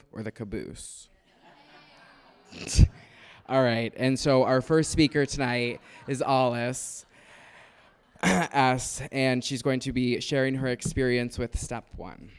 or the caboose? All right, and so our first speaker tonight is Alice S., and she's going to be sharing her experience with Step 1.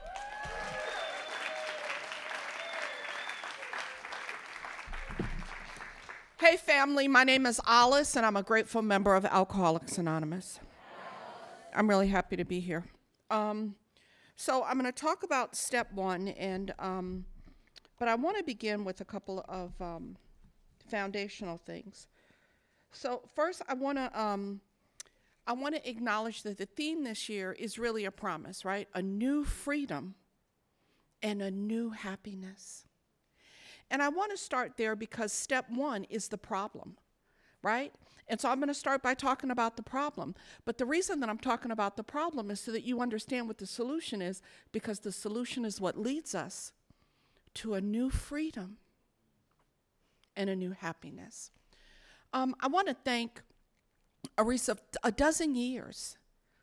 Hey family, my name is Alice and I'm a grateful member of Alcoholics Anonymous. I'm really happy to be here. So I'm going to talk about Step 1, but I want to begin with a couple of foundational things. So first, I want to acknowledge that the theme this year is really a promise, right? A new freedom and a new happiness. And I want to start there because Step 1 is the problem, right? And so I'm going to start by talking about the problem. But the reason that I'm talking about the problem is so that you understand what the solution is, because the solution is what leads us to a new freedom and a new happiness. I want to thank Arisa, a dozen years,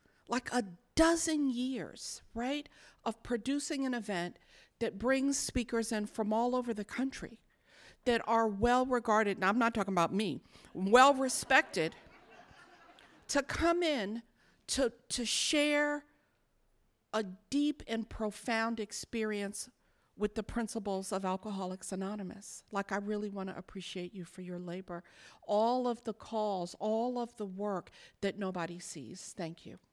right, of producing an event that brings speakers in from all over the country that are well regarded, and I'm not talking about me, well respected, to come in to share a deep and profound experience with the principles of Alcoholics Anonymous. Like, I really want to appreciate you for your labor. All of the calls, all of the work that nobody sees. Thank you.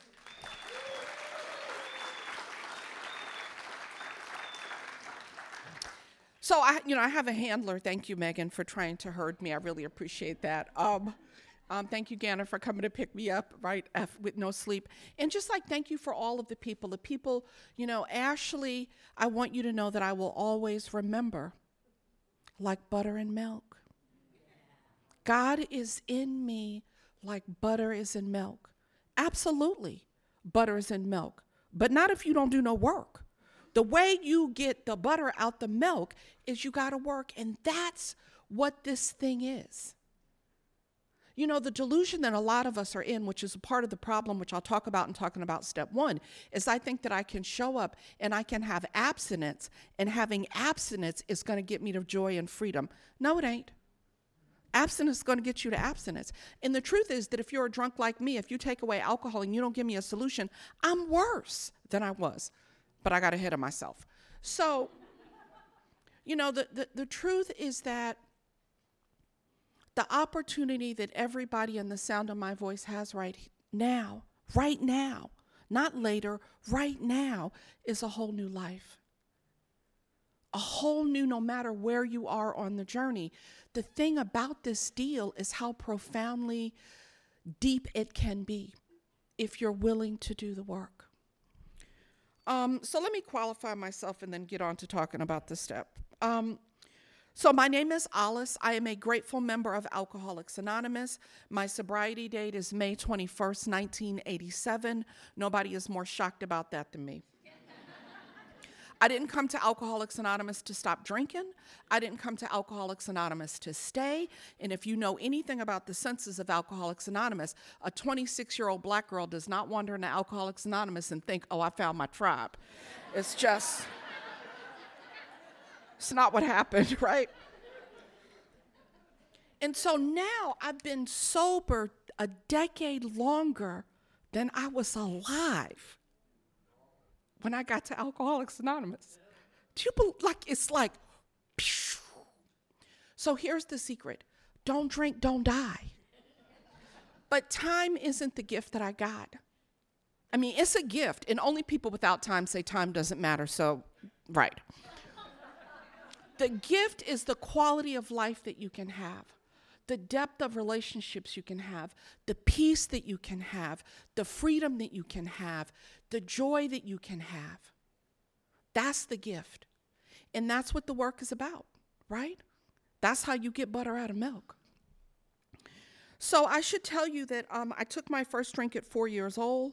So I have a handler. Thank you, Megan, for trying to herd me. I really appreciate that. Thank you, Ganna, for coming to pick me up, right, with no sleep. And just thank you for all of the people. Ashley, I want you to know that I will always remember like butter and milk. God is in me like butter is in milk. Absolutely, butter is in milk, but not if you don't do no work. The way you get the butter out the milk is you got to work, and that's what this thing is. The delusion that a lot of us are in, which is a part of the problem, which I'll talk about in talking about Step 1, is I think that I can show up and I can have abstinence, and having abstinence is going to get me to joy and freedom. No, it ain't. Abstinence is going to get you to abstinence. And the truth is that if you're a drunk like me, if you take away alcohol and you don't give me a solution, I'm worse than I was. But I got ahead of myself. So, the truth is that the opportunity that everybody in the sound of my voice has right now, not later, right now, is a whole new life. A whole new, no matter where you are on the journey. The thing about this deal is how profoundly deep it can be if you're willing to do the work. So let me qualify myself and then get on to talking about the step. So my name is Alice. I am a grateful member of Alcoholics Anonymous. My sobriety date is May 21st, 1987. Nobody is more shocked about that than me. I didn't come to Alcoholics Anonymous to stop drinking. I didn't come to Alcoholics Anonymous to stay. And if you know anything about the senses of Alcoholics Anonymous, a 26-year-old black girl does not wander into Alcoholics Anonymous and think, oh, I found my tribe. It's not what happened, right? And so now I've been sober a decade longer than I was alive when I got to Alcoholics Anonymous. Do you believe, it's like, phew. So here's the secret. Don't drink, don't die. But time isn't the gift that I got. I mean, it's a gift, and only people without time say time doesn't matter, so, right. The gift is the quality of life that you can have, the depth of relationships you can have, the peace that you can have, the freedom that you can have, the joy that you can have. That's the gift. And that's what the work is about, right? That's how you get butter out of milk. So I should tell you that I took my first drink at 4 years old.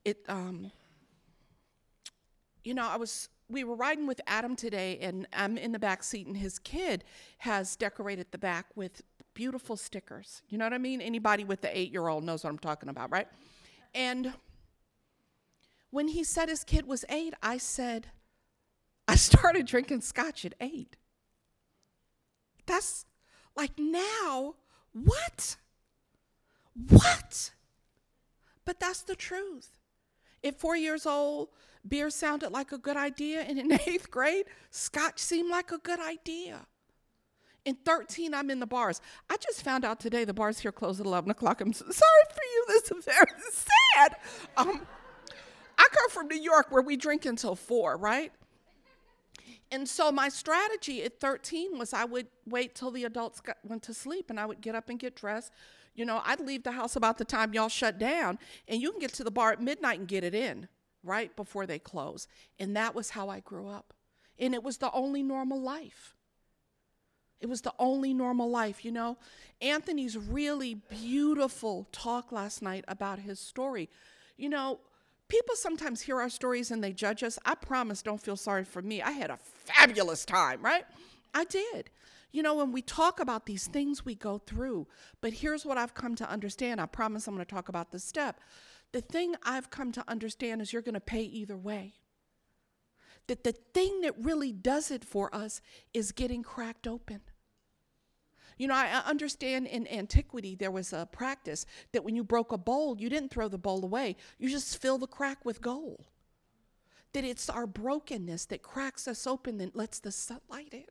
We were riding with Adam today, and I'm in the back seat, and his kid has decorated the back with beautiful stickers. You know what I mean? Anybody with the 8-year-old knows what I'm talking about, right? And when he said his kid was 8, I said, I started drinking scotch at 8. That's like now, what? What? But that's the truth. At 4 years old, beer sounded like a good idea, and in 8th grade, scotch seemed like a good idea. In 13, I'm in the bars. I just found out today the bars here close at 11 o'clock. I'm so sorry for you. This is very sad. I come from New York where we drink until 4, right? And so my strategy at 13 was I would wait till the adults went to sleep, and I would get up and get dressed. You know, I'd leave the house about the time y'all shut down, and you can get to the bar at midnight and get it in right before they close. And that was how I grew up. And it was the only normal life. It was the only normal life, you know. Anthony's really beautiful talk last night about his story. You know, people sometimes hear our stories and they judge us. I promise, don't feel sorry for me. I had a fabulous time, right? I did. You know, when we talk about these things we go through, but here's what I've come to understand. I promise I'm going to talk about this step. The thing I've come to understand is you're going to pay either way. That the thing that really does it for us is getting cracked open. You know, I understand in antiquity there was a practice that when you broke a bowl, you didn't throw the bowl away. You just fill the crack with gold. That it's our brokenness that cracks us open and lets the sunlight in.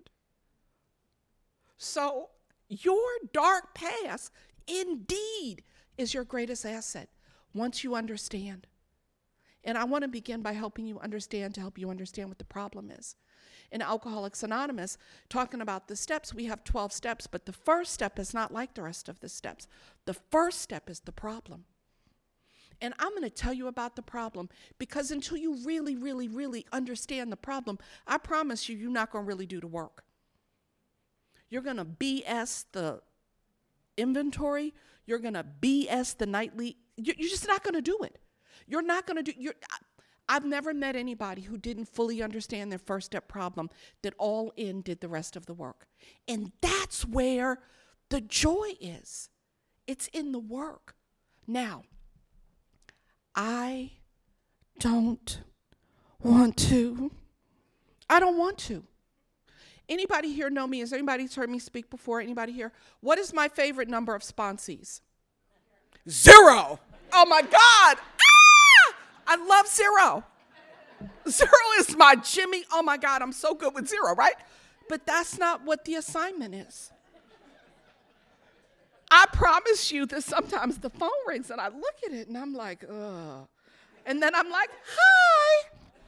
So your dark past indeed is your greatest asset once you understand. And I want to begin by helping you understand, to help you understand what the problem is. In Alcoholics Anonymous, talking about the steps, we have 12 steps, but the first step is not like the rest of the steps. The first step is the problem. And I'm going to tell you about the problem, because until you really, really, really understand the problem, I promise you, you're not going to really do the work. You're going to BS the inventory. You're going to BS the nightly. You're just not going to do it. You're not going to do. I've never met anybody who didn't fully understand their first step problem, that all in did the rest of the work. And that's where the joy is. It's in the work. Now, I don't want to. Anybody here know me? Has anybody heard me speak before? Anybody here? What is my favorite number of sponsees? 0. Oh my God. I love 0. 0 is my Jimmy. Oh my God, I'm so good with 0, right? But that's not what the assignment is. I promise you that sometimes the phone rings and I look at it and I'm like, ugh. And then I'm like, hi.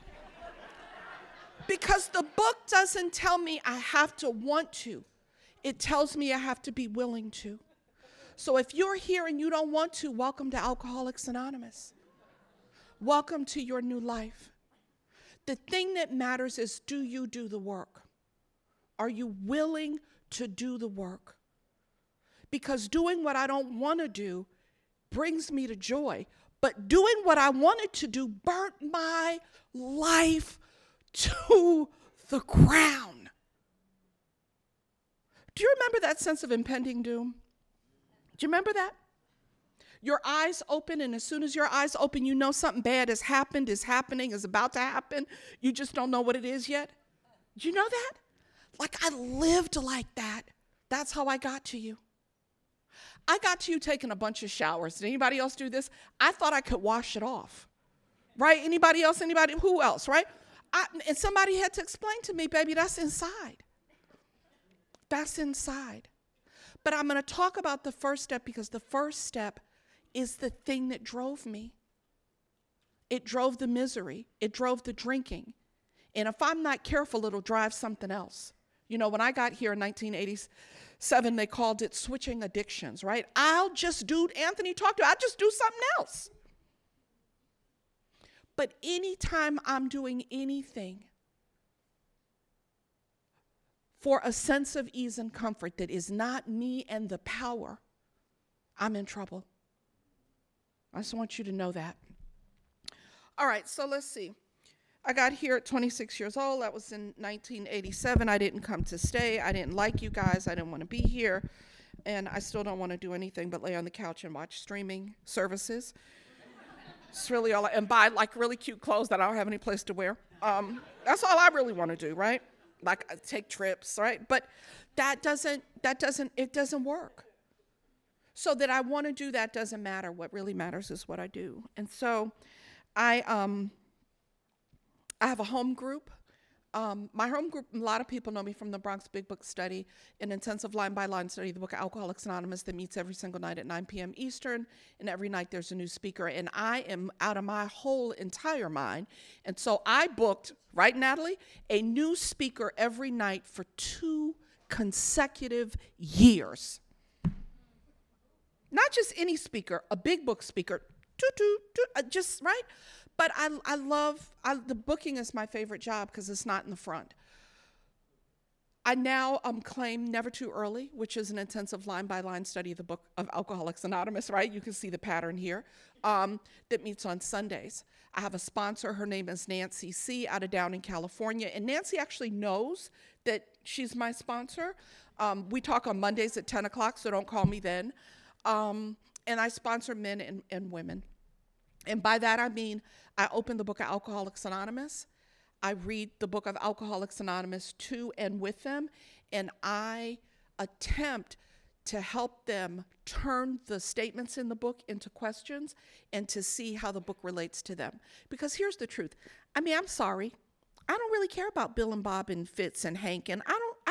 Because the book doesn't tell me I have to want to. It tells me I have to be willing to. So if you're here and you don't want to, welcome to Alcoholics Anonymous. Welcome to your new life. The thing that matters is, do you do the work? Are you willing to do the work? Because doing what I don't want to do brings me to joy. But doing what I wanted to do burnt my life to the ground. Do you remember that sense of impending doom? Do you remember that? Your eyes open, and as soon as your eyes open, you know something bad has happened, is happening, is about to happen. You just don't know what it is yet. Do you know that? Like, I lived like that. That's how I got to you. I got to you taking a bunch of showers. Did anybody else do this? I thought I could wash it off. Right? Anybody else? Anybody? Who else? Right? And somebody had to explain to me, baby, that's inside. That's inside. But I'm going to talk about the first step, because the first step is the thing that drove me. It drove the misery. It drove the drinking. And if I'm not careful, it'll drive something else. You know, when I got here in 1987, they called it switching addictions, right? I'll just do something else. But anytime I'm doing anything for a sense of ease and comfort that is not me and the power, I'm in trouble. I just want you to know that. All right, so let's see. I got here at 26 years old. That was in 1987. I didn't come to stay. I didn't like you guys. I didn't want to be here. And I still don't want to do anything but lay on the couch and watch streaming services. It's really all, and buy like really cute clothes that I don't have any place to wear. That's all I really want to do, right? Like take trips, right? But it doesn't work. So that I want to do that doesn't matter. What really matters is what I do. And so I have a home group. My home group, a lot of people know me from the Bronx Big Book Study, an intensive line-by-line study of the book of Alcoholics Anonymous that meets every single night at 9 p.m. Eastern, and every night there's a new speaker, and I am out of my whole entire mind, and so I booked, right, Natalie, a new speaker every night for 2 consecutive years. Not just any speaker, a big book speaker, just, right? But I love, the booking is my favorite job because it's not in the front. I now claim Never Too Early, which is an intensive line-by-line study of the book of Alcoholics Anonymous, right? You can see the pattern here, that meets on Sundays. I have a sponsor. Her name is Nancy C. out of Downey, California. And Nancy actually knows that she's my sponsor. We talk on Mondays at 10 o'clock, so don't call me then. And I sponsor men and women. And by that I mean I open the book of Alcoholics Anonymous. I read the book of Alcoholics Anonymous to and with them, and I attempt to help them turn the statements in the book into questions and to see how the book relates to them. Because here's the truth. I mean, I'm sorry. I don't really care about Bill and Bob and Fitz and Hank, and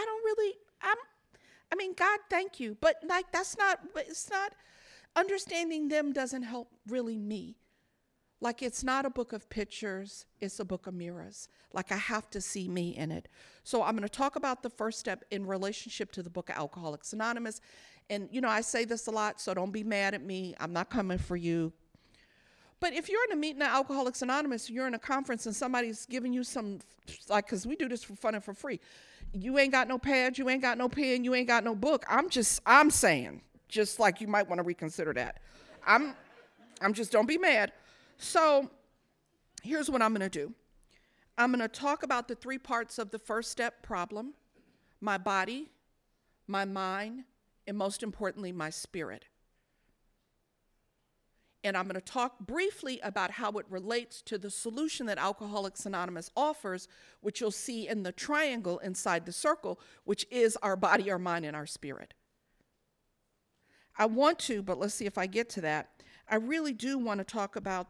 I mean, God, thank you. But like, it's not, understanding them doesn't help really me. Like, it's not a book of pictures, it's a book of mirrors. Like, I have to see me in it. So I'm going to talk about the first step in relationship to the book of Alcoholics Anonymous. And, you know, I say this a lot, so don't be mad at me. I'm not coming for you. But if you're in a meeting at Alcoholics Anonymous, you're in a conference and somebody's giving you some, like, because we do this for fun and for free. You ain't got no pad, you ain't got no pen, you ain't got no book. I'm saying, just like you might want to reconsider that. I'm just, don't be mad. So here's what I'm going to do. I'm going to talk about the 3 parts of the first step problem: my body, my mind, and most importantly, my spirit. And I'm going to talk briefly about how it relates to the solution that Alcoholics Anonymous offers, which you'll see in the triangle inside the circle, which is our body, our mind, and our spirit. I want to, but let's see if I get to that. I really do want to talk about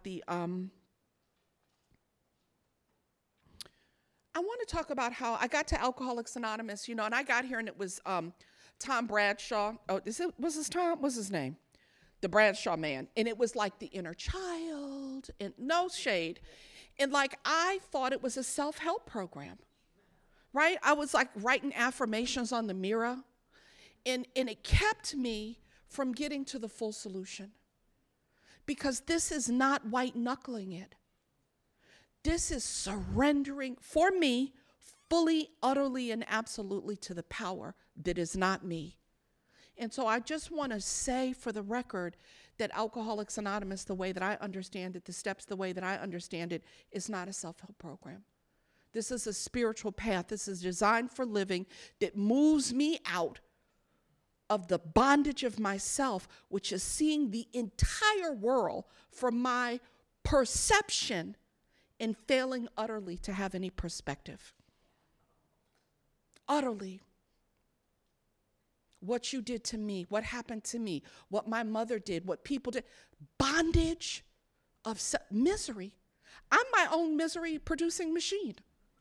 I want to talk about how I got to Alcoholics Anonymous, you know, and I got here and it was Tom Bradshaw. Oh, was this Tom? What's his name? The Bradshaw man. And it was like the inner child, and no shade. And like, I thought it was a self-help program, right? I was like writing affirmations on the mirror, and it kept me from getting to the full solution. Because this is not white knuckling it. This is surrendering, for me, fully, utterly, and absolutely to the power that is not me. And so I just want to say for the record that Alcoholics Anonymous, the way that I understand it, the steps, the way that I understand it, is not a self-help program. This is a spiritual path. This is designed for living that moves me out of the bondage of myself, which is seeing the entire world from my perception and failing utterly to have any perspective. Utterly. What you did to me, what happened to me, what my mother did, what people did. Bondage of misery. I'm my own misery-producing machine.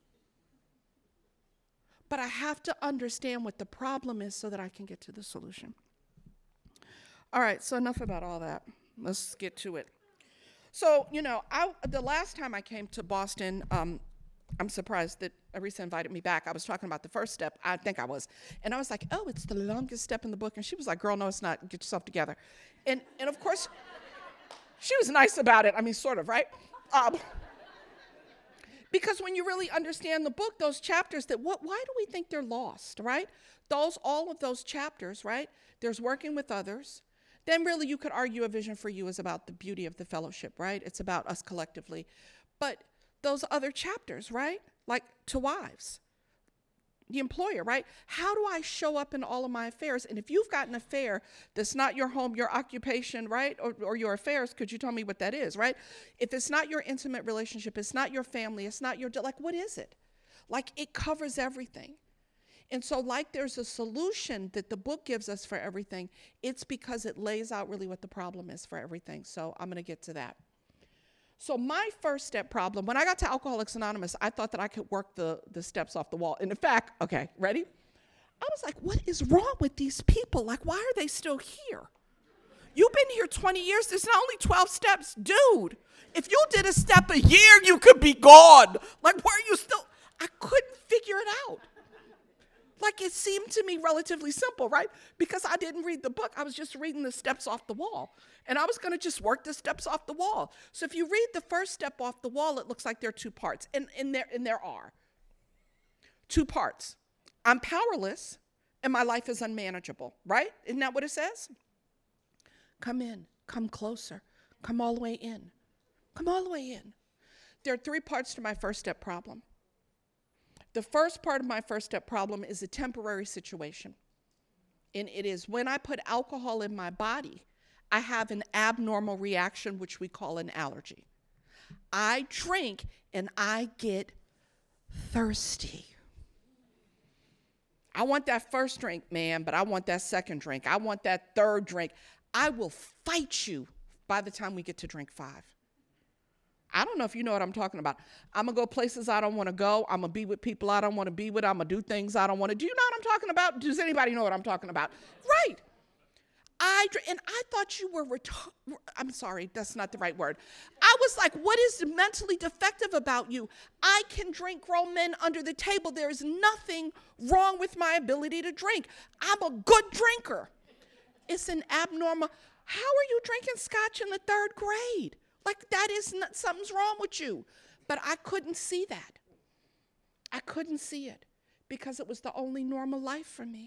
But I have to understand what the problem is so that I can get to the solution. All right, so enough about all that. Let's get to it. So, you know, the last time I came to Boston, I'm surprised that Arisa invited me back. I was talking about the first step. I think I was. And I was like, oh, it's the longest step in the book. And she was like, girl, no, it's not. Get yourself together. And of course, she was nice about it. I mean, sort of, right? Because when you really understand the book, those chapters why do we think they're lost, right? All of those chapters, right? There's working with others. Then really you could argue A Vision for You is about the beauty of the fellowship, right? It's about us collectively. But those other chapters, right? Like to wives, the employer, right? How do I show up in all of my affairs? And if you've got an affair that's not your home, your occupation, right, or your affairs, could you tell me what that is, right? If it's not your intimate relationship, it's not your family, it's not your, like, what is it? Like, it covers everything. And so, like, there's a solution that the book gives us for everything. It's because it lays out really what the problem is for everything. So I'm going to get to that. So my first step problem, when I got to Alcoholics Anonymous, I thought that I could work the steps off the wall. And in fact, okay, ready? I was like, what is wrong with these people? Like, why are they still here? You've been here 20 years. There's not only 12 steps. Dude, if you did a step a year, you could be gone. Like, why are you still? I couldn't figure it out. Like, it seemed to me relatively simple, right? Because I didn't read the book. I was just reading the steps off the wall. And I was going to just work the steps off the wall. So if you read the first step off the wall, it looks like there are two parts. And there are two parts. I'm powerless, and my life is unmanageable, right? Isn't that what it says? Come in. Come closer. Come all the way in. Come all the way in. There are three parts to my first step problem. The first part of my first step problem is a temporary situation. And it is when I put alcohol in my body, I have an abnormal reaction, which we call an allergy. I drink and I get thirsty. I want that first drink, man, but I want that second drink. I want that third drink. I will fight you by the time we get to drink 5. I don't know if you know what I'm talking about. I'm going to go places I don't want to go. I'm going to be with people I don't want to be with. I'm going to do things I don't want to do. You know what I'm talking about? Does anybody know what I'm talking about? Right. And I thought you were I'm sorry, that's not the right word. I was like, what is mentally defective about you? I can drink grown men under the table. There is nothing wrong with my ability to drink. I'm a good drinker. It's an abnormal. How are you drinking scotch in the 3rd grade? Like, that is not, something's wrong with you. But I couldn't see that. I couldn't see it because it was the only normal life for me.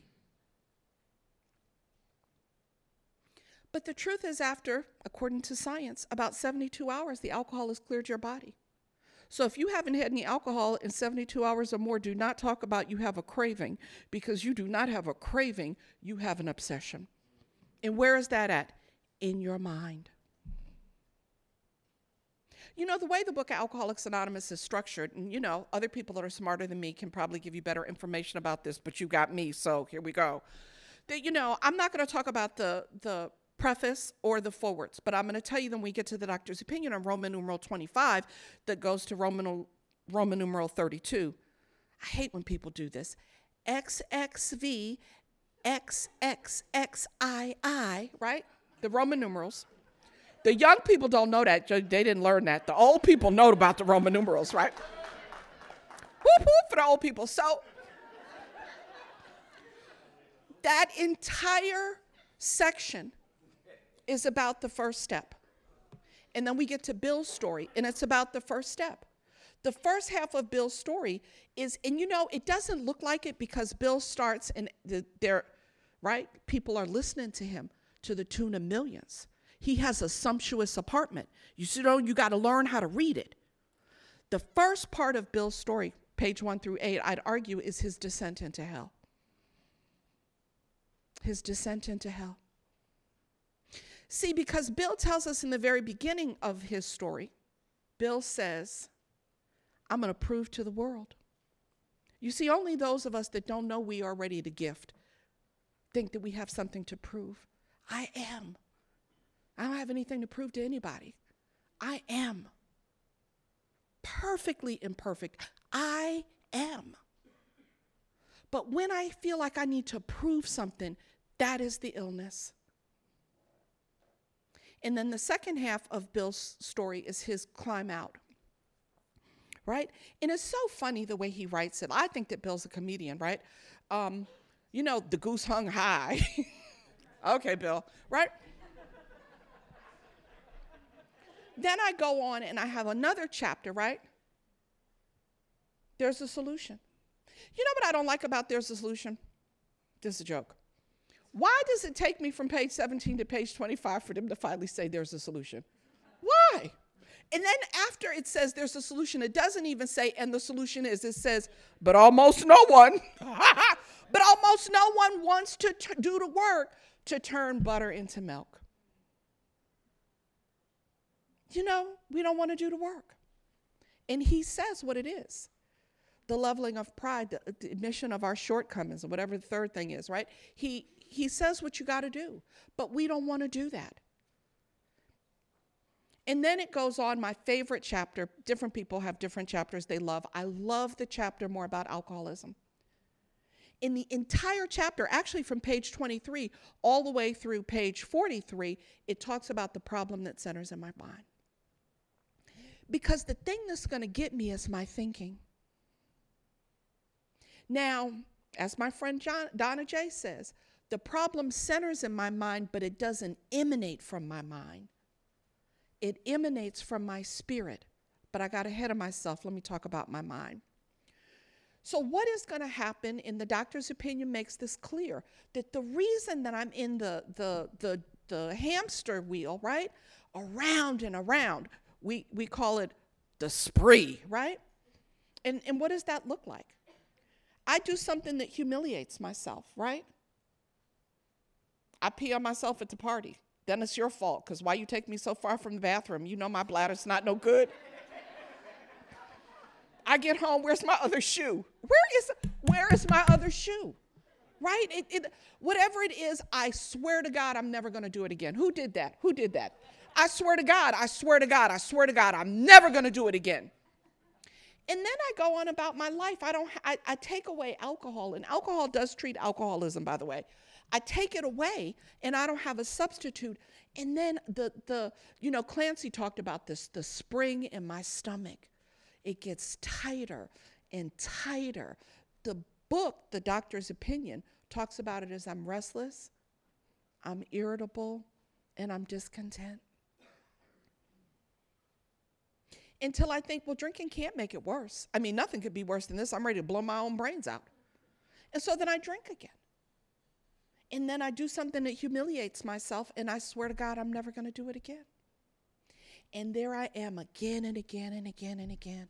But the truth is, after, according to science, about 72 hours, the alcohol has cleared your body. So if you haven't had any alcohol in 72 hours or more, do not talk about you have a craving, because you do not have a craving, you have an obsession. And where is that at? In your mind. You know, the way the book Alcoholics Anonymous is structured, and you know, other people that are smarter than me can probably give you better information about this, but you got me, so here we go. You know, I'm not going to talk about the preface or the forwards, but I'm going to tell you when we get to the doctor's opinion on Roman numeral 25 that goes to Roman numeral 32. I hate when people do this. XXV, XXXII, right? The Roman numerals. The young people don't know that. They didn't learn that. The old people know about the Roman numerals, right? Whoop, whoop for the old people. So that entire section is about the first step. And then we get to Bill's story, and it's about the first step. The first half of Bill's story is, and you know, it doesn't look like it because Bill starts and right? People are listening to him to the tune of millions. He has a sumptuous apartment. You know, you got to learn how to read it. The first part of Bill's story, page 1 through 8, I'd argue is his descent into hell. His descent into hell. See, because Bill tells us in the very beginning of his story, Bill says, I'm going to prove to the world. You see, only those of us that don't know we are ready to gift think that we have something to prove. I am. I don't have anything to prove to anybody. I am. Perfectly imperfect. I am. But when I feel like I need to prove something, that is the illness. And then the second half of Bill's story is his climb out. Right? And it's so funny the way he writes it. I think that Bill's a comedian, right? You know, the goose hung high. Okay, Bill, right? Then I go on and I have another chapter, right? There's a solution. You know what I don't like about there's a solution? This is a joke. Why does it take me from page 17 to page 25 for them to finally say there's a solution? Why? And then after it says there's a solution, it doesn't even say, and the solution is, it says, but almost no one, but almost no one wants to do the work to turn butter into milk. You know, we don't want to do the work. And he says what it is. The leveling of pride, the admission of our shortcomings, or whatever the third thing is, right? He says what you got to do, but we don't want to do that. And then it goes on, my favorite chapter. Different people have different chapters they love. I love the chapter more about alcoholism. In the entire chapter, actually from page 23 all the way through page 43, it talks about the problem that centers in my mind. Because the thing that's going to get me is my thinking. Now, as my friend Donna J says, the problem centers in my mind, but it doesn't emanate from my mind. It emanates from my spirit. But I got ahead of myself. Let me talk about my mind. So what is going to happen, in the doctor's opinion makes this clear, that the reason that I'm in the hamster wheel, right, around and around, we call it the spree, right? And what does that look like? I do something that humiliates myself, right? I pee on myself at the party. Then it's your fault, because why you take me so far from the bathroom? You know my bladder's not no good. I get home, where's my other shoe? Where is my other shoe? Right? Whatever it is, I swear to God, I'm never going to do it again. Who did that? Who did that? I swear to God, I'm never going to do it again. And then I go on about my life. I take away alcohol, and alcohol does treat alcoholism, by the way. I take it away, and I don't have a substitute. And then Clancy talked about this, the spring in my stomach. It gets tighter and tighter. The book, The Doctor's Opinion, talks about it as I'm restless, I'm irritable, and I'm discontent. Until I think, well, drinking can't make it worse. I mean, nothing could be worse than this. I'm ready to blow my own brains out. And so then I drink again. And then I do something that humiliates myself, and I swear to God, I'm never going to do it again. And there I am again and again and again and again.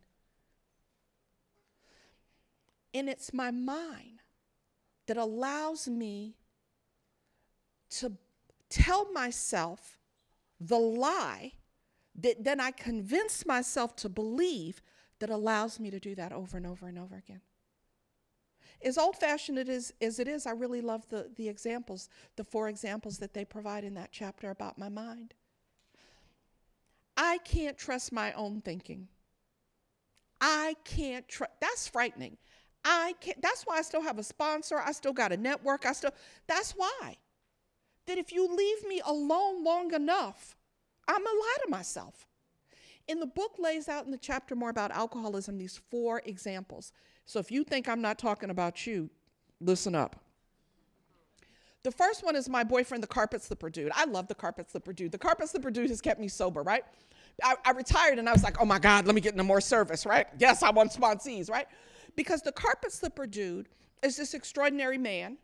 And it's my mind that allows me to tell myself the lie that then I convince myself to believe, that allows me to do that over and over and over again. As old-fashioned as it is, I really love the examples, the 4 examples that they provide in that chapter about my mind. I can't trust my own thinking. I can't trust. That's frightening. I can't. That's why I still have a sponsor. I still got a network. That's why. That if you leave me alone long enough, I'm going to lie to myself. And the book lays out in the chapter more about alcoholism these 4 examples. So if you think I'm not talking about you, listen up. The first one is my boyfriend, the carpet slipper dude. I love the carpet slipper dude. The carpet slipper dude has kept me sober, right? I retired and I was like, oh my God, let me get into more service, right? Yes, I want sponsees, right? Because the carpet slipper dude is this extraordinary man.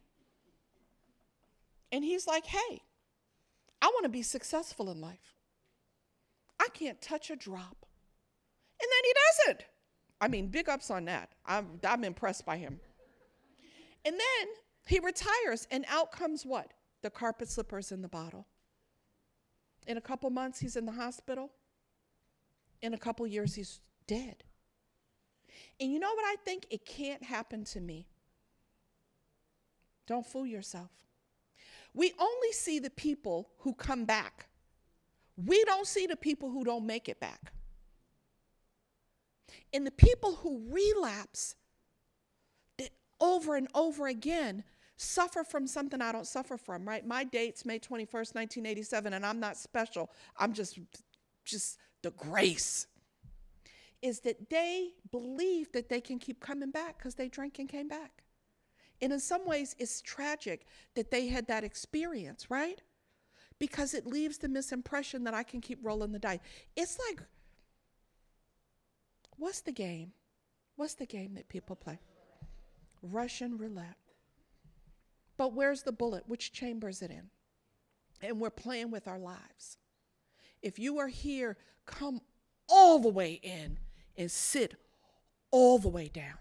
And he's like, hey, I want to be successful in life. I can't touch a drop. And then he doesn't. I mean, big ups on that. I'm impressed by him. And then he retires, and out comes what? The carpet slippers in the bottle. In a couple months, he's in the hospital. In a couple years, he's dead. And you know what I think? It can't happen to me. Don't fool yourself. We only see the people who come back. We don't see the people who don't make it back. And the people who relapse that over and over again suffer from something I don't suffer from, right? My date's May 21st, 1987, and I'm not special. I'm just the grace. Is that they believe that they can keep coming back because they drank and came back. And in some ways, it's tragic that they had that experience, right? Because it leaves the misimpression that I can keep rolling the dice. It's like, what's the game? What's the game that people play? Russian roulette. But where's the bullet? Which chamber is it in? And we're playing with our lives. If you are here, come all the way in and sit all the way down.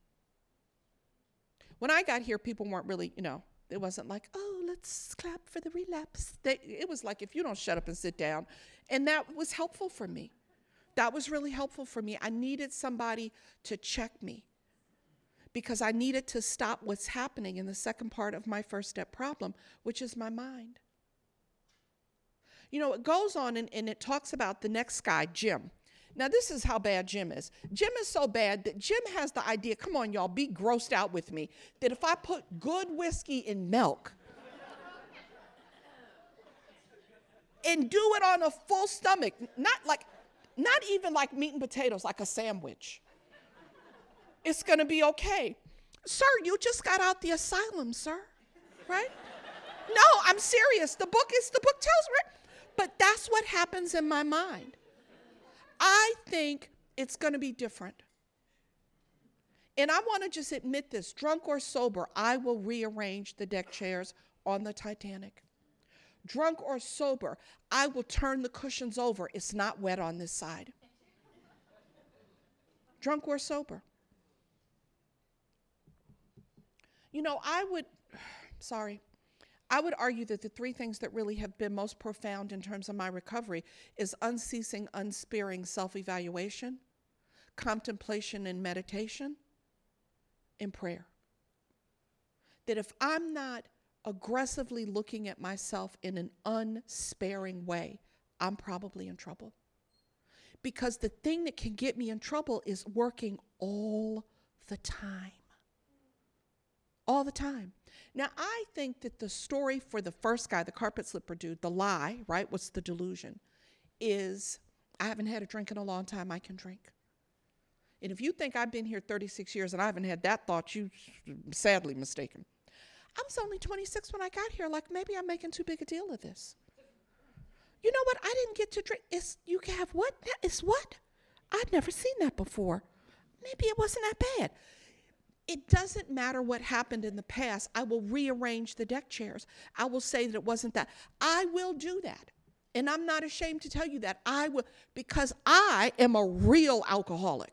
When I got here, people weren't really, it wasn't like, oh, let's clap for the relapse. It was like, if you don't shut up and sit down. And that was helpful for me. That was really helpful for me. I needed somebody to check me because I needed to stop what's happening in the second part of my first step problem, which is my mind. It goes on and it talks about the next guy, Jim. Now, this is how bad Jim is. Jim is so bad that Jim has the idea, come on, y'all, be grossed out with me, that if I put good whiskey in milk and do it on a full stomach, not even like meat and potatoes, like a sandwich, it's going to be okay. Sir, you just got out the asylum, sir, right? No, I'm serious. The book tells, right? But that's what happens in my mind. I think it's going to be different. And I want to just admit this, drunk or sober, I will rearrange the deck chairs on the Titanic. Drunk or sober, I will turn the cushions over. It's not wet on this side. Drunk or sober. I would argue that the three things that really have been most profound in terms of my recovery is unceasing, unsparing self-evaluation, contemplation and meditation, and prayer. That if I'm not aggressively looking at myself in an unsparing way, I'm probably in trouble. Because the thing that can get me in trouble is working all the time. All the time. Now, I think that the story for the first guy, the carpet slipper dude, the lie, right? What's the delusion? Is I haven't had a drink in a long time, I can drink. And if you think I've been here 36 years and I haven't had that thought, you're sadly mistaken. I was only 26 when I got here. Like, maybe I'm making too big a deal of this. You know what? I didn't get to drink. You have what? It's what? I'd never seen that before. Maybe it wasn't that bad. It doesn't matter what happened in the past. I will rearrange the deck chairs. I will say that it wasn't that. I will do that. And I'm not ashamed to tell you that. I will, because I am a real alcoholic.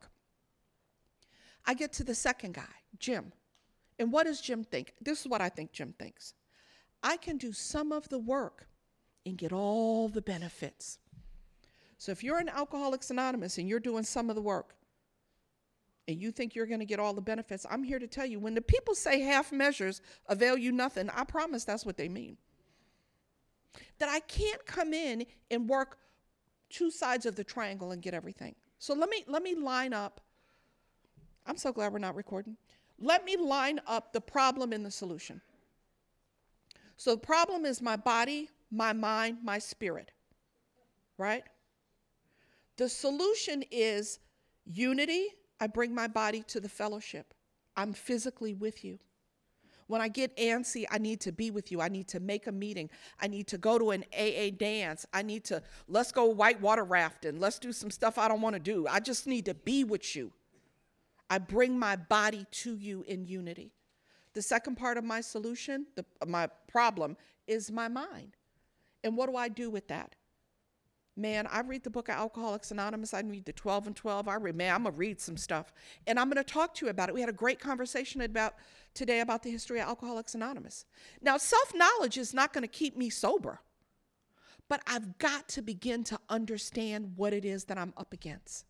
I get to the second guy, Jim. And what does Jim think? This is what I think Jim thinks. I can do some of the work and get all the benefits. So if you're in Alcoholics Anonymous and you're doing some of the work, and you think you're going to get all the benefits, I'm here to tell you, when the people say half measures avail you nothing, I promise that's what they mean. That I can't come in and work two sides of the triangle and get everything. So let me line up. I'm so glad we're not recording. Let me line up the problem and the solution. So the problem is my body, my mind, my spirit, right? The solution is unity. I bring my body to the fellowship. I'm physically with you. When I get antsy, I need to be with you. I need to make a meeting. I need to go to an AA dance. Let's go whitewater rafting. Let's do some stuff I don't want to do. I just need to be with you. I bring my body to you in unity. The second part of my solution, my problem, is my mind. And what do I do with that? Man, I read the book of Alcoholics Anonymous. I read the 12 and 12. I'm going to read some stuff. And I'm going to talk to you about it. We had a great conversation today about the history of Alcoholics Anonymous. Now, self-knowledge is not going to keep me sober. But I've got to begin to understand what it is that I'm up against.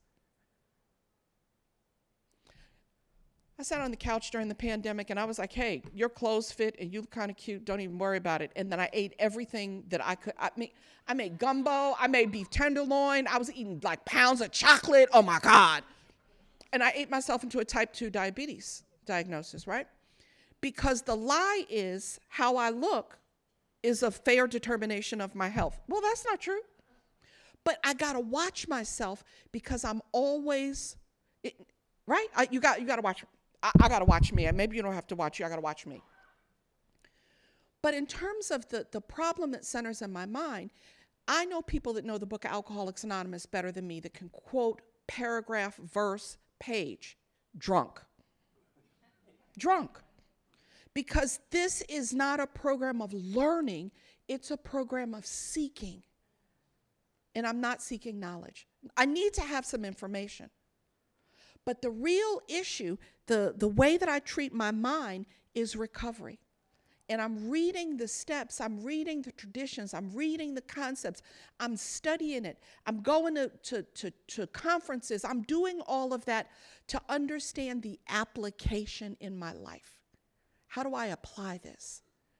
I sat on the couch during the pandemic and I was like, hey, your clothes fit and you look kind of cute. Don't even worry about it. And then I ate everything that I could. I made gumbo. I made beef tenderloin. I was eating like pounds of chocolate. Oh my God. And I ate myself into a type 2 diabetes diagnosis, right? Because the lie is how I look is a fair determination of my health. Well, that's not true. But I got to watch myself because I'm always, right? You got to watch. I got to watch me. And maybe you don't have to watch you. I got to watch me. But in terms of the problem that centers in my mind, I know people that know the book of Alcoholics Anonymous better than me that can quote paragraph, verse, page, drunk. Drunk. Because this is not a program of learning. It's a program of seeking. And I'm not seeking knowledge. I need to have some information. But the real issue, the way that I treat my mind is recovery. And I'm reading the steps, I'm reading the traditions, I'm reading the concepts, I'm studying it, I'm going to conferences, I'm doing all of that to understand the application in my life. How do I apply this?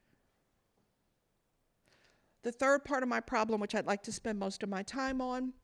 The third part of my problem, which I'd like to spend most of my time on,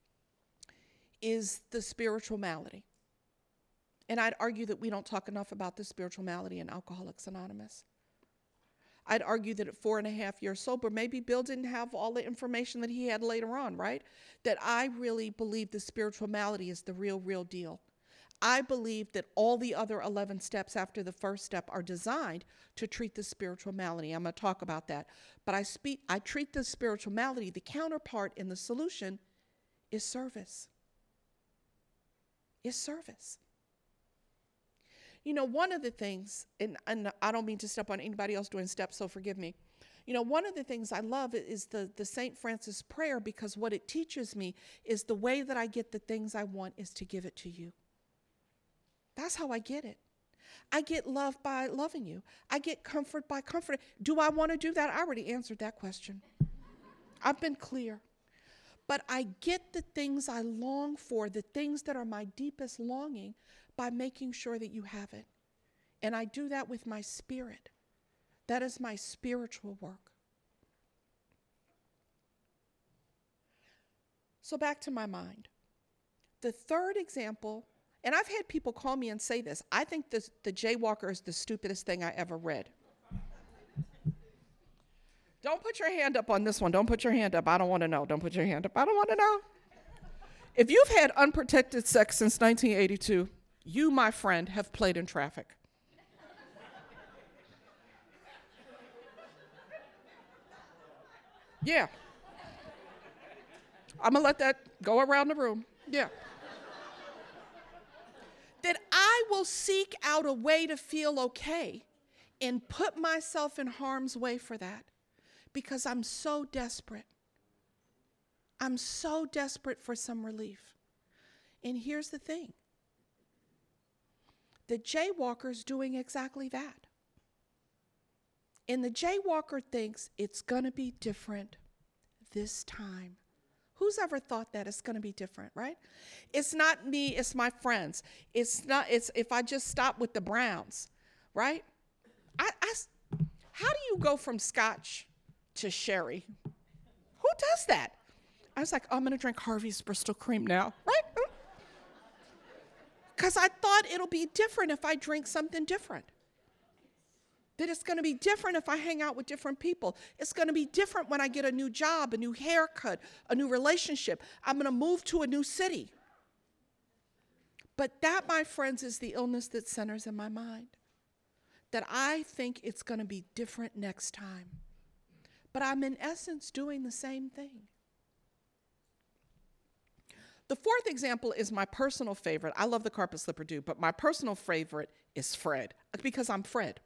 is the spiritual malady. And I'd argue that we don't talk enough about the spiritual malady in Alcoholics Anonymous. I'd argue that at 4.5 years sober, maybe Bill didn't have all the information that he had later on, right? That I really believe the spiritual malady is the real deal. I believe that all the other 11 steps after the first step are designed to treat the spiritual malady. I'm going to talk about that. But I treat the spiritual malady, the counterpart in the solution is service. Is service. You know, one of the things, and I don't mean to step on anybody else doing steps, so forgive me. You know, one of the things I love is the St. Francis prayer, because what it teaches me is the way that I get the things I want is to give it to you. That's how I get it. I get love by loving you. I get comfort by comforting. Do I want to do that? I already answered that question. I've been clear. But I get the things I long for, the things that are my deepest longing, by making sure that you have it. And I do that with my spirit. That is my spiritual work. So back to my mind. The third example, and I've had people call me and say this, I think the Jaywalker is the stupidest thing I ever read. Don't put your hand up on this one. Don't put your hand up. I don't want to know. Don't put your hand up. I don't want to know. If you've had unprotected sex since 1982, you, my friend, have played in traffic. Yeah. I'm going to let that go around the room. Yeah. That I will seek out a way to feel okay and put myself in harm's way for that because I'm so desperate. I'm so desperate for some relief. And here's the thing. The Jaywalker's doing exactly that. And the Jaywalker thinks it's going to be different this time. Who's ever thought that it's going to be different, right? It's not me, it's my friends. It's if I just stop with the Browns, right? How do you go from scotch to sherry? Who does that? I was like, I'm going to drink Harvey's Bristol Cream now, right? Because I thought it'll be different if I drink something different. That it's going to be different if I hang out with different people. It's going to be different when I get a new job, a new haircut, a new relationship. I'm going to move to a new city. But that, my friends, is the illness that centers in my mind. That I think it's going to be different next time. But I'm in essence doing the same thing. The fourth example is my personal favorite. I love the Carpet Slipper dude, but my personal favorite is Fred, because I'm Fred.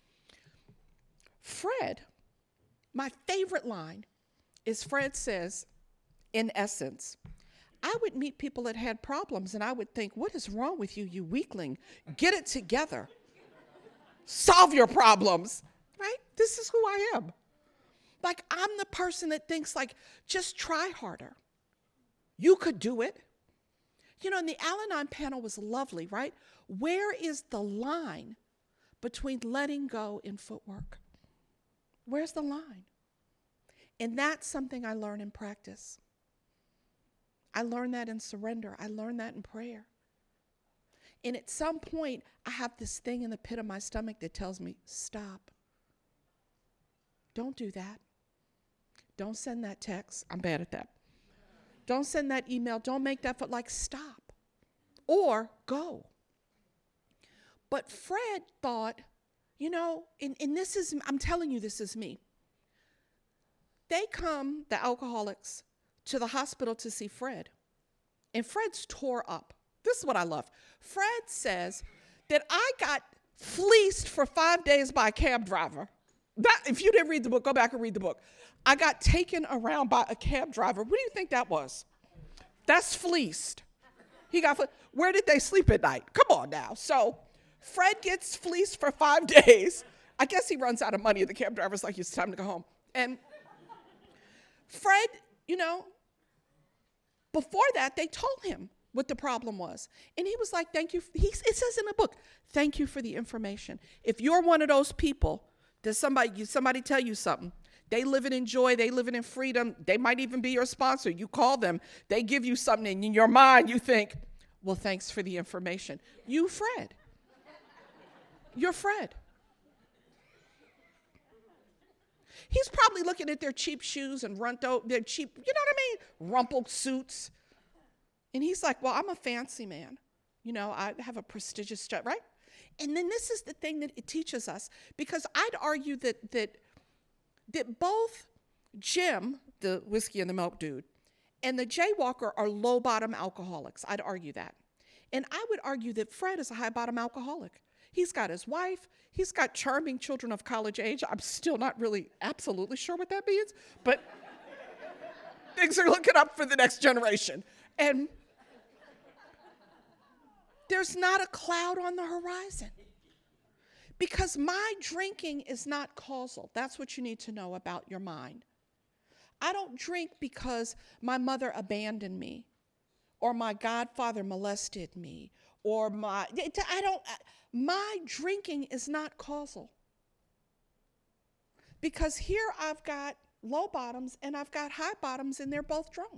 Fred, my favorite line is Fred says, in essence, I would meet people that had problems and I would think, what is wrong with you, you weakling? Get it together. Solve your problems, right? This is who I am. Like, I'm the person that thinks, like, just try harder. You could do it. You know, and the Al-Anon panel was lovely, right? Where is the line between letting go and footwork? Where's the line? And that's something I learn in practice. I learned that in surrender. I learned that in prayer. And at some point, I have this thing in the pit of my stomach that tells me, stop. Don't do that. Don't send that text. I'm bad at that. Don't send that email. Don't make that, like, stop. Or go. But Fred thought, you know, and this is, I'm telling you, this is me. They come, the alcoholics, to the hospital to see Fred. And Fred's tore up. This is what I love. Fred says that I got fleeced for 5 days by a cab driver. That, if you didn't read the book, go back and read the book. I got taken around by a cab driver. What do you think that was? That's fleeced. Where did they sleep at night? Come on now. So Fred gets fleeced for 5 days. I guess he runs out of money, and the cab driver's like, it's time to go home. And Fred, before that, they told him what the problem was. And he was like, thank you. It says in the book, thank you for the information. If you're one of those people, does somebody tell you something? They live it in joy. They live it in freedom. They might even be your sponsor. You call them. They give you something, and in your mind, you think, well, thanks for the information. You, Fred. You're Fred. He's probably looking at their cheap shoes and their cheap, rumpled suits. And he's like, well, I'm a fancy man. I have a prestigious job, right? And then this is the thing that it teaches us, because I'd argue that both Jim, the whiskey and the milk dude, and the jaywalker are low bottom alcoholics. I'd argue that. And I would argue that Fred is a high bottom alcoholic. He's got his wife. He's got charming children of college age. I'm still not really absolutely sure what that means, but things are looking up for the next generation. And there's not a cloud on the horizon, because my drinking is not causal. That's what you need to know about your mind. I don't drink because my mother abandoned me, or my godfather molested me, or my drinking is not causal. Because here I've got low bottoms and I've got high bottoms, and they're both drunk.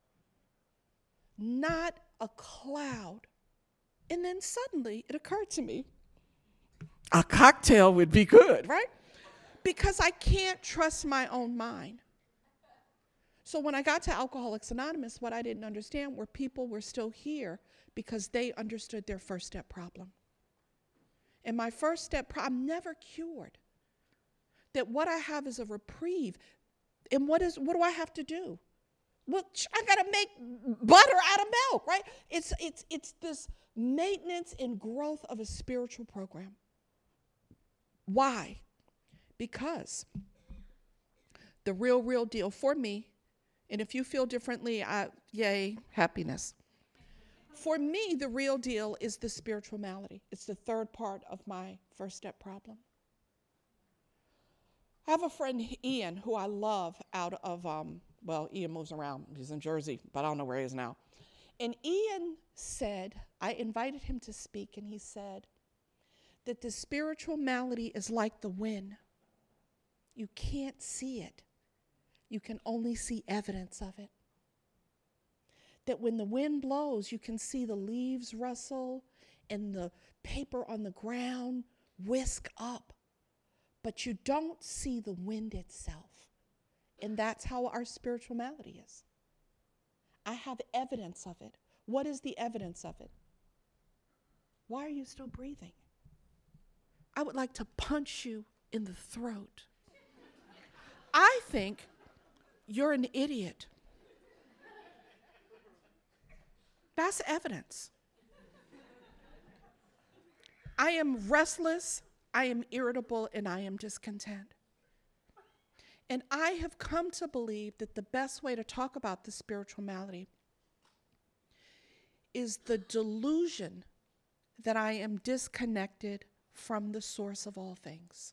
Not a cloud. And then suddenly it occurred to me, a cocktail would be good, right? Because I can't trust my own mind. So when I got to Alcoholics Anonymous, what I didn't understand were people were still here because they understood their first step problem. And my first step problem, I'm never cured. That what I have is a reprieve. And what do I have to do? Well, I got to make butter out of milk, right? It's this maintenance and growth of a spiritual program. Why? Because the real deal for me, and if you feel differently, yay, happiness. For me, the real deal is the spiritual malady. It's the third part of my first step problem. I have a friend, Ian, who I love out of, Ian moves around. He's in Jersey, but I don't know where he is now. And Ian said, I invited him to speak, and he said that the spiritual malady is like the wind. You can't see it. You can only see evidence of it. That when the wind blows, you can see the leaves rustle and the paper on the ground whisk up, but you don't see the wind itself. And that's how our spiritual malady is. I have evidence of it. What is the evidence of it? Why are you still breathing? I would like to punch you in the throat. I think you're an idiot. That's evidence. I am restless, I am irritable, and I am discontent. And I have come to believe that the best way to talk about the spiritual malady is the delusion that I am disconnected from the source of all things.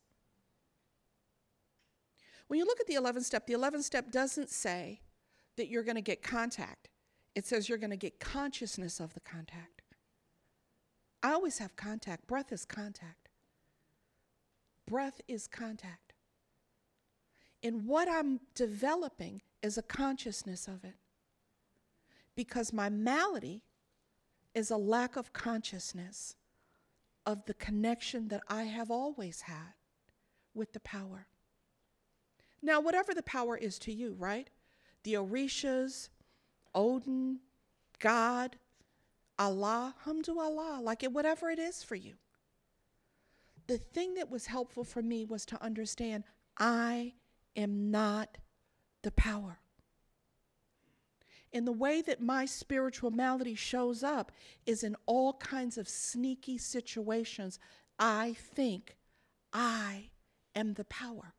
When you look at the 11th step doesn't say that you're going to get contact. It says you're going to get consciousness of the contact. I always have contact. Breath is contact. Breath is contact. And what I'm developing is a consciousness of it. Because my malady is a lack of consciousness of the connection that I have always had with the power. Now, whatever the power is to you, right? The Orishas, Odin, God, Allah, Hamdu Allah, whatever it is for you. The thing that was helpful for me was to understand I am not the power. And the way that my spiritual malady shows up is in all kinds of sneaky situations. I think I am the power.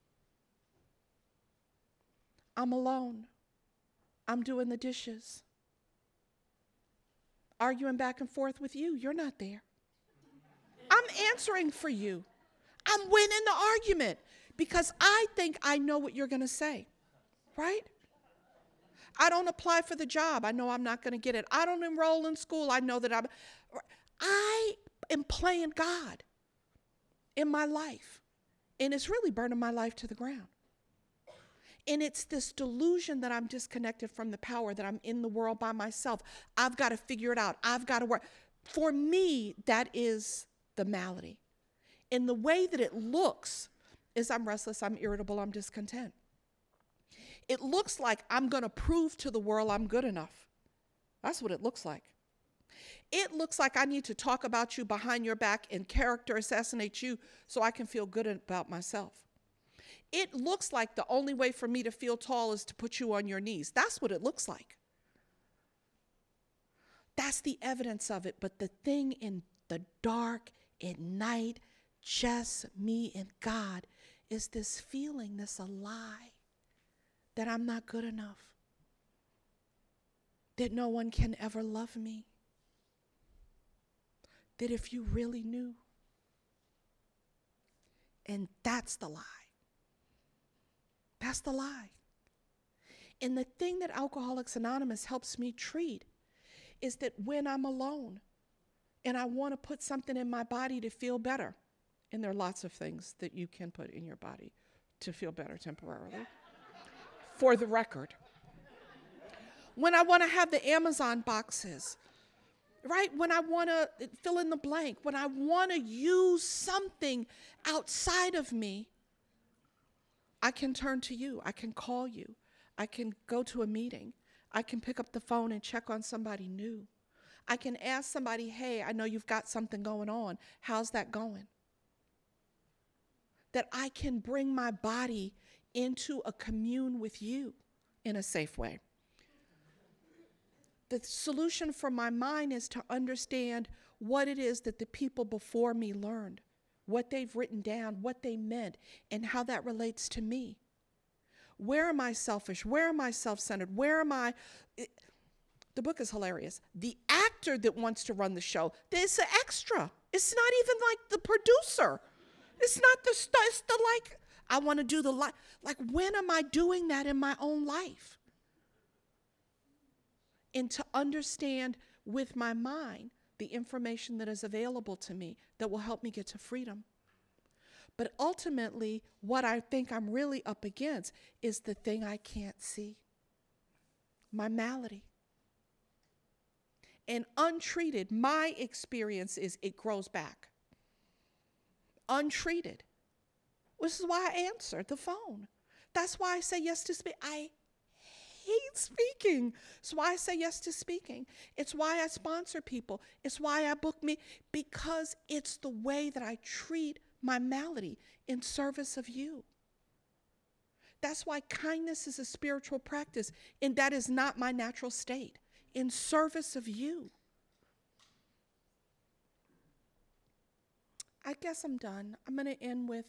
I'm alone. I'm doing the dishes. arguing back and forth with you. You're not there. I'm answering for you. I'm winning the argument because I think I know what you're going to say, right? I don't apply for the job. I know I'm not going to get it. I don't enroll in school. I know that I am playing God in my life, and it's really burning my life to the ground. And it's this delusion that I'm disconnected from the power, that I'm in the world by myself. I've got to figure it out. I've got to work. For me, that is the malady. And the way that it looks is I'm restless, I'm irritable, I'm discontent. It looks like I'm going to prove to the world I'm good enough. That's what it looks like. It looks like I need to talk about you behind your back and character assassinate you so I can feel good about myself. It looks like the only way for me to feel tall is to put you on your knees. That's what it looks like. That's the evidence of it. But the thing in the dark, at night, just me and God, is this feeling, this lie, that I'm not good enough, that no one can ever love me, that if you really knew. And that's the lie. That's the lie. And the thing that Alcoholics Anonymous helps me treat is that when I'm alone and I want to put something in my body to feel better, and there are lots of things that you can put in your body to feel better temporarily, for the record. When I want to have the Amazon boxes, right? When I want to fill in the blank, when I want to use something outside of me, I can turn to you. I can call you. I can go to a meeting. I can pick up the phone and check on somebody new. I can ask somebody, hey, I know you've got something going on. How's that going? That I can bring my body into a commune with you in a safe way. The solution for my mind is to understand what it is that the people before me learned, what they've written down, what they meant, and how that relates to me. Where am I selfish? Where am I self-centered? Where am I? The book is hilarious. The actor that wants to run the show, there's an extra. It's not even like the producer. It's not the stuff. It's the like, I want to do the like when am I doing that in my own life? And to understand with my mind the information that is available to me that will help me get to freedom. But ultimately, what I think I'm really up against is the thing I can't see, my malady. And untreated, my experience is it grows back. Untreated. This is why I answered the phone. That's why I say yes to speak. I hate speaking. It's why I say yes to speaking. It's why I sponsor people. It's why I book me, because it's the way that I treat my malady in service of you. That's why kindness is a spiritual practice, and that is not my natural state, in service of you. I guess I'm done. I'm going to end with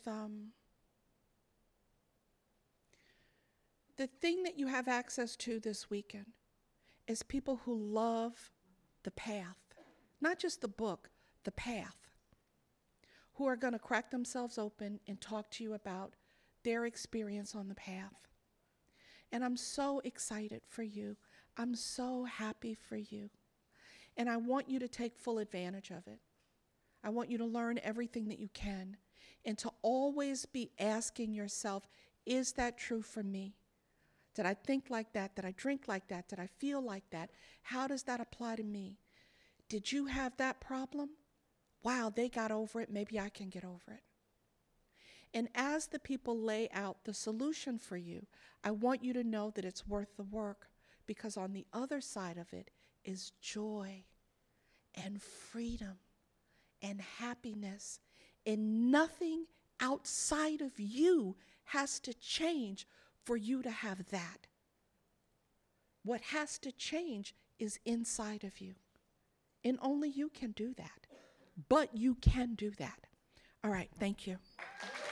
the thing that you have access to this weekend is people who love the path, not just the book, the path, who are going to crack themselves open and talk to you about their experience on the path. And I'm so excited for you. I'm so happy for you. And I want you to take full advantage of it. I want you to learn everything that you can and to always be asking yourself, is that true for me? Did I think like that? Did I drink like that? Did I feel like that? How does that apply to me? Did you have that problem? Wow, they got over it. Maybe I can get over it. And as the people lay out the solution for you, I want you to know that it's worth the work, because on the other side of it is joy and freedom and happiness, and nothing outside of you has to change for you to have that. What has to change is inside of you, and only you can do that. But you can do that. All right, thank you.